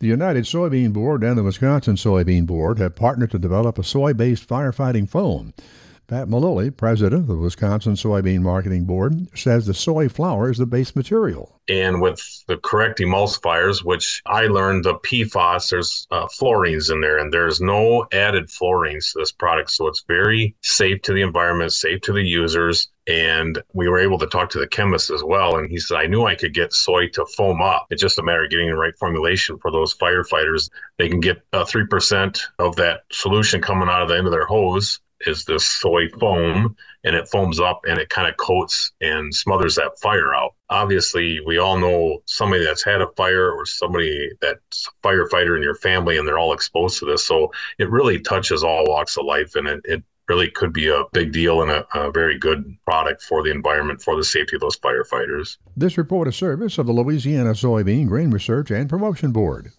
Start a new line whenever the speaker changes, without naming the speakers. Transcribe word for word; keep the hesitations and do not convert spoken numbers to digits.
The United Soybean Board and the Wisconsin Soybean Board have partnered to develop a soy-based firefighting foam. Pat Maloney, president of the Wisconsin Soybean Marketing Board, says the soy flour is the base material.
And with the correct emulsifiers, which I learned the P FAS, there's uh, fluorines in there, and there's no added fluorines to this product. So it's very safe to the environment, safe to the users. And we were able to talk to the chemist as well. And he said, I knew I could get soy to foam up. It's just a matter of getting the right formulation for those firefighters. They can get uh, three percent of that solution coming out of the end of their hose is this soy foam, and it foams up and it kind of coats and smothers that fire out. Obviously, we all know somebody that's had a fire or somebody that's a firefighter in your family, and they're all exposed to this. So it really touches all walks of life, and it, it really could be a big deal and a, a very good product for the environment, for the safety of those firefighters.
This report is service of the Louisiana Soybean Grain Research and Promotion Board.